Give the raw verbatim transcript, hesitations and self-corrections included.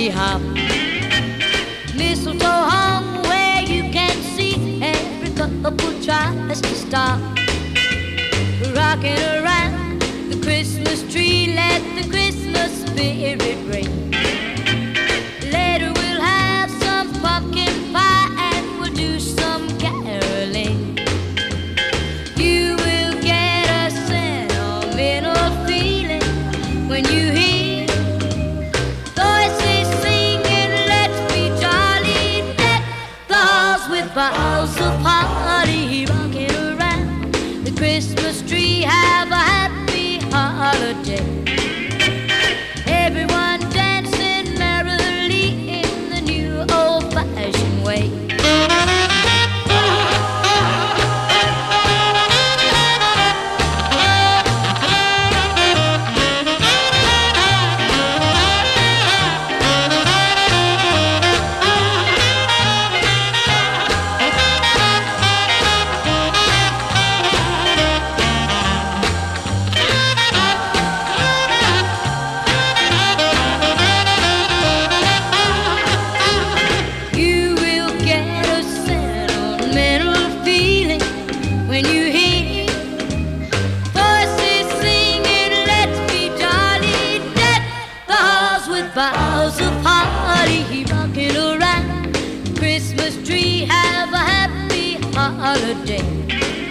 holly hop. Mistletoe hung where you can see every couple tries to stop. Rocking around the Christmas tree, let the Christmas spirit ring. Later we'll have some pumpkin pie and we'll do some caroling. You will get a sentimental feeling when you hear voices singing, let's be jolly, deck the halls with boughs of holly, rocking around the Christmas tree, have a happy holiday. Everyone dancing merrily in the new old-fashioned way. Boughs of holly, rocking around the Christmas tree, have a happy holiday.